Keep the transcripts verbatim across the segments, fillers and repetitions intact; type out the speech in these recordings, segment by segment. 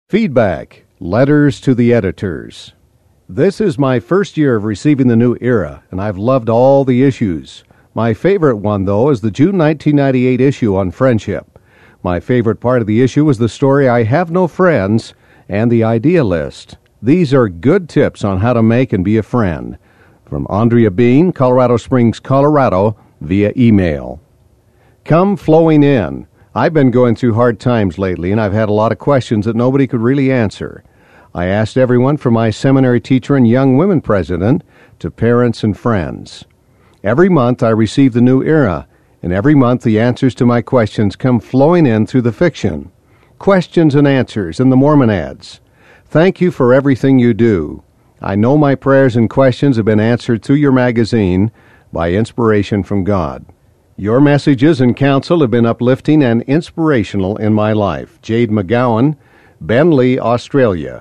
Feedback, letters to the editors. This is my first year of receiving the New Era, and I've loved all the issues. My favorite one, though, is the June nineteen ninety-eight issue on friendship. My favorite part of the issue was the story I Have No Friends and the Idea List. These are good tips on how to make and be a friend. From Andrea Bean, Colorado Springs, Colorado, via email. Come flowing in. I've been going through hard times lately, and I've had a lot of questions that nobody could really answer. I asked everyone from my seminary teacher and young women president to parents and friends. Every month I receive the New Era, and every month the answers to my questions come flowing in through the fiction. Questions and answers in the Mormon ads. Thank you for everything you do. I know my prayers and questions have been answered through your magazine by inspiration from God. Your messages and counsel have been uplifting and inspirational in my life. Jade McGowan, Bentley, Australia.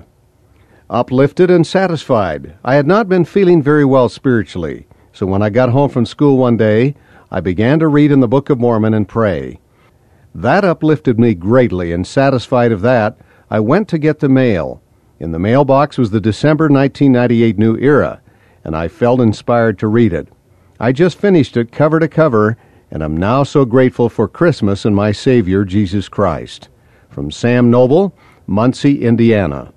Uplifted and satisfied. I had not been feeling very well spiritually, so when I got home from school one day, I began to read in the Book of Mormon and pray. That uplifted me greatly, and satisfied of that, I went to get the mail. In the mailbox was the December nineteen ninety-eight New Era, and I felt inspired to read it. I just finished it cover to cover, and I'm now so grateful for Christmas and my Savior, Jesus Christ. From Sam Noble, Muncie, Indiana.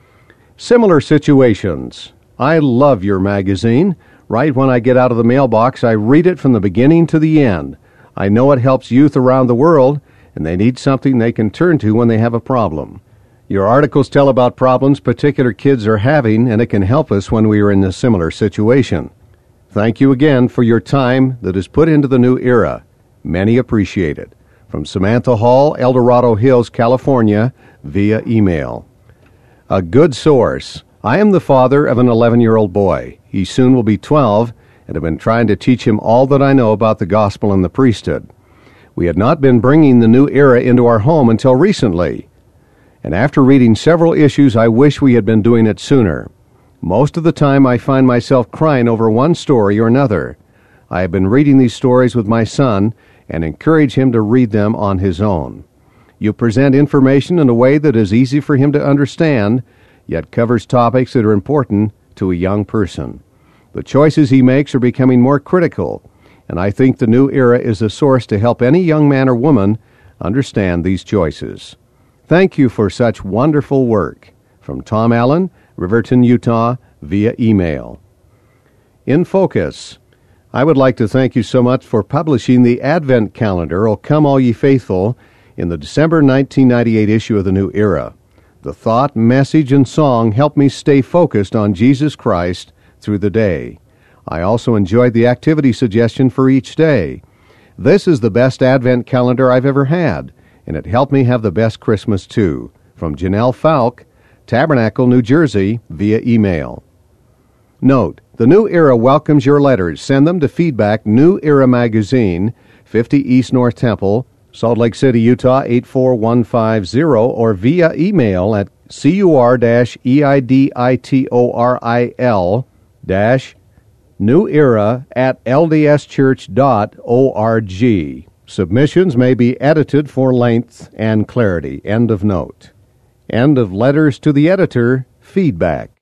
Similar situations. I love your magazine. Right when I get out of the mailbox, I read it from the beginning to the end. I know it helps youth around the world, and they need something they can turn to when they have a problem. Your articles tell about problems particular kids are having, and it can help us when we are in a similar situation. Thank you again for your time that is put into the New Era. Many appreciate it. From Samantha Hall, El Dorado Hills, California, via email. A good source. I am the father of an eleven-year-old boy. He soon will be twelve, and have been trying to teach him all that I know about the gospel and the priesthood. We had not been bringing the New Era into our home until recently, and after reading several issues, I wish we had been doing it sooner. Most of the time I find myself crying over one story or another. I have been reading these stories with my son and encourage him to read them on his own. You present information in a way that is easy for him to understand, yet covers topics that are important to a young person. The choices he makes are becoming more critical, and I think the New Era is a source to help any young man or woman understand these choices. Thank you for such wonderful work. From Tom Allen, Riverton, Utah, via email. In Focus, I would like to thank you so much for publishing the Advent Calendar, O Come All Ye Faithful, in the December nineteen ninety-eight issue of the New Era. The thought, message, and song helped me stay focused on Jesus Christ through the day. I also enjoyed the activity suggestion for each day. This is the best Advent Calendar I've ever had, and it helped me have the best Christmas, too. From Janelle Falk, Tabernacle, New Jersey, via email. Note, the New Era welcomes your letters. Send them to Feedback, New Era Magazine, fifty East North Temple, Salt Lake City, Utah, eight four one five zero, or via email at cur-eiditoril dash new era at ldschurch dot org. Submissions may be edited for length and clarity. End of note. End of letters to the editor. Feedback.